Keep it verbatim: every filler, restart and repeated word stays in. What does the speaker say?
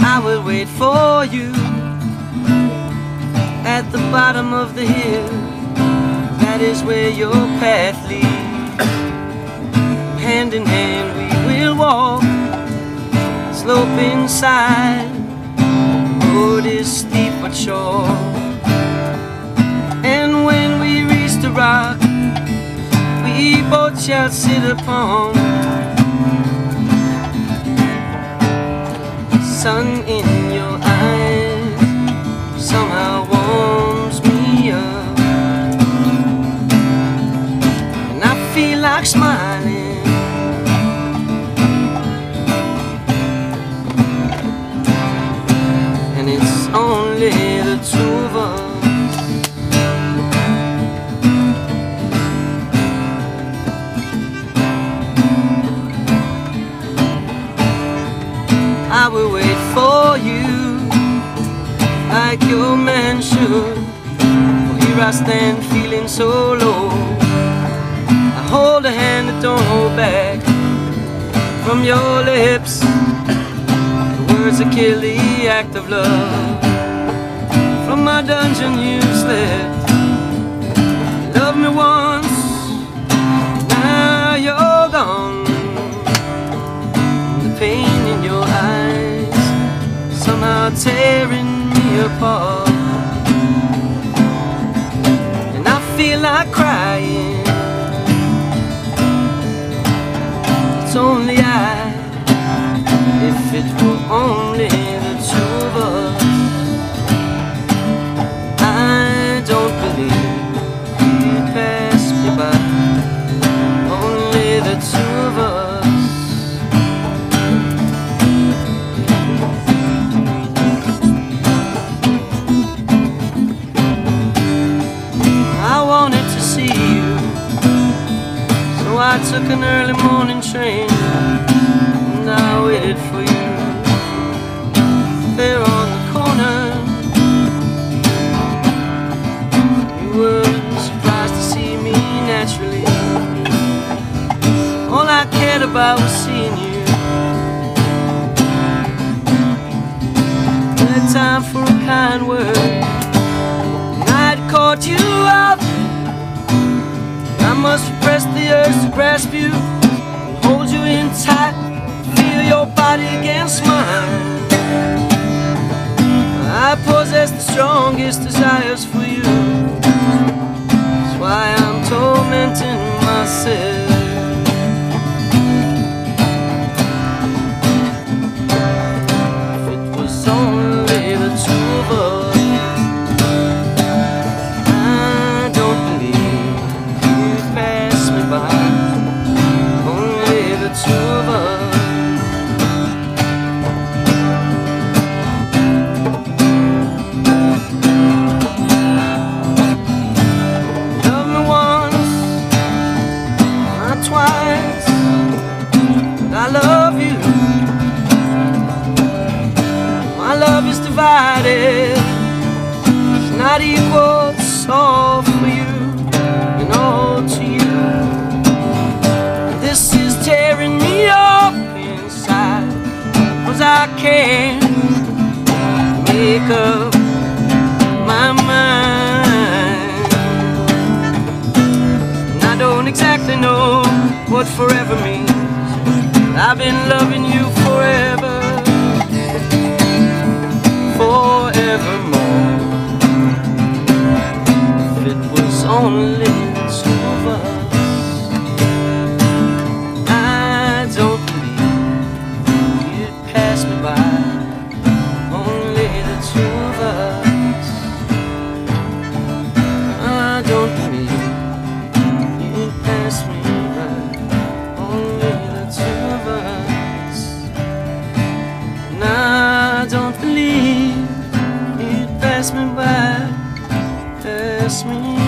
I will wait for you at the bottom of the hill. That is where your path leads. Hand in hand we will walk, slope inside. The road is steep but short, and when we reach the rock, we both shall sit upon. Sun in your eyes somehow warms me up, and I feel like smiling. And it's only the two of us. I will wait for you like your man should. For here I stand feeling so low. I hold a hand that don't hold back from your lips. The words that kill the act of love. From my dungeon you slipped. You loved me once, now you're gone. The pain in your eyes somehow tearing me apart, and I feel like crying. It's only I. If it were only the two of us, I don't believe you'd pass me by. Only the two of us. I wanted to see you, so I took an early morning train, and I waited for you there on the corner. You were surprised to see me naturally. All I cared about was seeing you. No time for a kind word, and I'd caught you out. I must repress the urge to grasp you, hold you in tight, feel your body against mine. I possess the strongest desires for you. That's why I'm tormenting myself. If it was only the two of us, I don't believe you'd pass me by. Only the two of us. I love you. My love is divided. It's not equal. It's all for you and all to you. This is tearing me up inside, 'cause I can't make up my mind. And I don't exactly know what forever means. I've been loving you forever, forevermore. If it was only the two of us, I don't believe you'd pass me by. Only the two of us. I don't believe you'd pass me by. Only the two of us. And I don't believe you'd pass me by, pass me